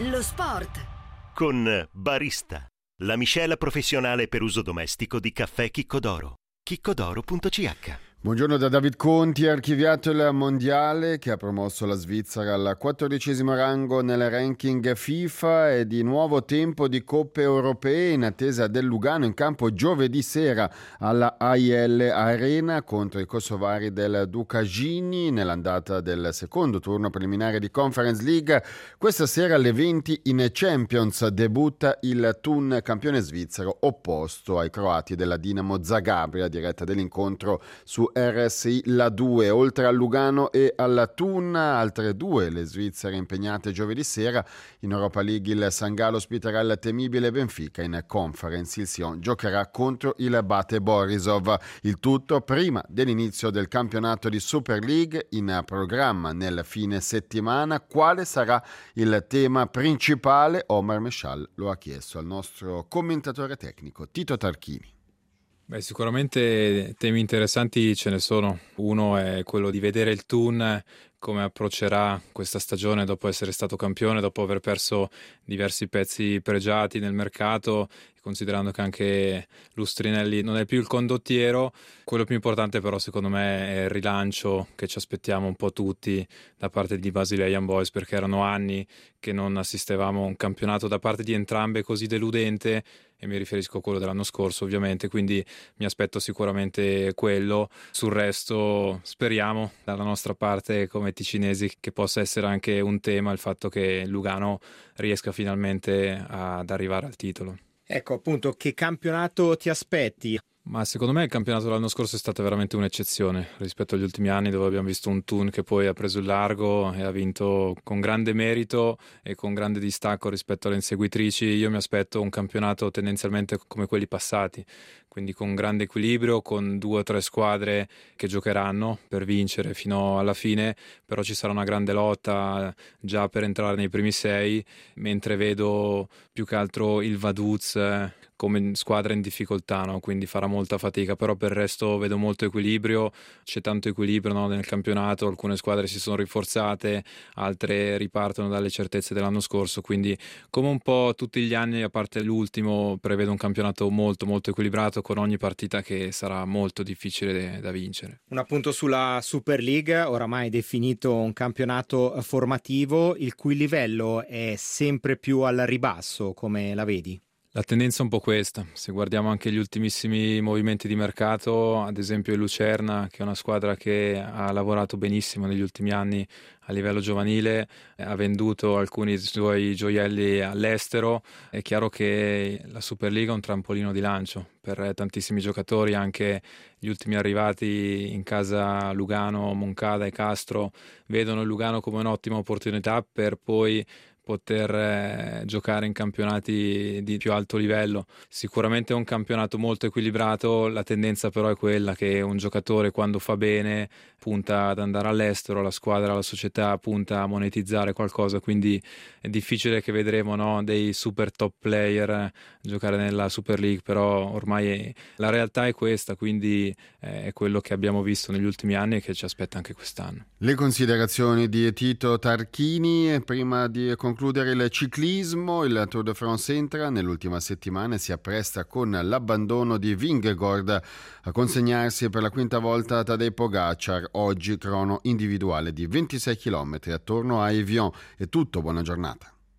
Lo sport con Barista, la miscela professionale per uso domestico di caffè Chiccodoro. chiccodoro.ch. Buongiorno da David Conti. Archiviato il mondiale che ha promosso la Svizzera al 14° rango nel ranking FIFA e di nuovo tempo di coppe europee in attesa del Lugano in campo giovedì sera alla AIL Arena contro i kosovari del Ducagini nell'andata del secondo turno preliminare di Conference League. Questa sera alle 20 in Champions debutta il Thun, campione svizzero opposto ai croati della Dinamo Zagabria, diretta dell'incontro su RSI La 2. Oltre al Lugano e alla Thun, altre due le svizzere impegnate giovedì sera. In Europa League il San Gallo ospiterà il temibile Benfica, in Conference il Sion giocherà contro il Bate Borisov. Il tutto prima dell'inizio del campionato di Super League in programma nel fine settimana. Quale sarà il tema principale? Omar Meshal lo ha chiesto al nostro commentatore tecnico Tito Tarchini. Sicuramente temi interessanti ce ne sono. Uno è quello di vedere il Thun come approccerà questa stagione dopo essere stato campione, dopo aver perso diversi pezzi pregiati nel mercato, considerando che anche Lustrinelli non è più il condottiero. Quello più importante però secondo me è il rilancio che ci aspettiamo un po' tutti da parte di Basilea Young Boys, perché erano anni che non assistevamo a un campionato da parte di entrambe così deludente, e mi riferisco a quello dell'anno scorso ovviamente, quindi mi aspetto sicuramente quello. Sul resto speriamo dalla nostra parte come ticinesi che possa essere anche un tema il fatto che Lugano riesca finalmente ad arrivare al titolo. Ecco appunto, che campionato ti aspetti? Ma secondo me il campionato dell'anno scorso è stata veramente un'eccezione rispetto agli ultimi anni, dove abbiamo visto un Thun che poi ha preso il largo e ha vinto con grande merito e con grande distacco rispetto alle inseguitrici. Io mi aspetto un campionato tendenzialmente come quelli passati, quindi con grande equilibrio, con 2 o 3 squadre che giocheranno per vincere fino alla fine, però ci sarà una grande lotta già per entrare nei primi 6, mentre vedo più che altro il Vaduz come squadra in difficoltà, no? Quindi farà molta fatica, però per il resto vedo molto equilibrio, c'è tanto equilibrio, no, nel campionato. Alcune squadre si sono rinforzate, altre ripartono dalle certezze dell'anno scorso, quindi come un po' tutti gli anni, a parte l'ultimo, prevedo un campionato molto molto equilibrato, con ogni partita che sarà molto difficile da vincere. Un appunto sulla Super League, oramai definito un campionato formativo, il cui livello è sempre più al ribasso, come la vedi? La tendenza è un po' questa. Se guardiamo anche gli ultimissimi movimenti di mercato, ad esempio il Lucerna, che è una squadra che ha lavorato benissimo negli ultimi anni a livello giovanile, ha venduto alcuni suoi gioielli all'estero. È chiaro che la Superliga è un trampolino di lancio per tantissimi giocatori, anche gli ultimi arrivati in casa Lugano, Moncada e Castro vedono il Lugano come un'ottima opportunità per poi poter giocare in campionati di più alto livello. Sicuramente è un campionato molto equilibrato, la tendenza però è quella che un giocatore quando fa bene punta ad andare all'estero, la squadra, la società punta a monetizzare qualcosa, quindi è difficile che vedremo, no, dei super top player giocare nella Super League, però ormai la realtà è questa, quindi è quello che abbiamo visto negli ultimi anni e che ci aspetta anche quest'anno. Le considerazioni di Tito Tarchini. Prima di concludere il ciclismo, il Tour de France entra nell'ultima settimana e si appresta con l'abbandono di Vingegaard a consegnarsi per la 5ª volta a Tadej Pogacar. Oggi crono individuale di 26 km attorno a Evian. È tutto, buona giornata.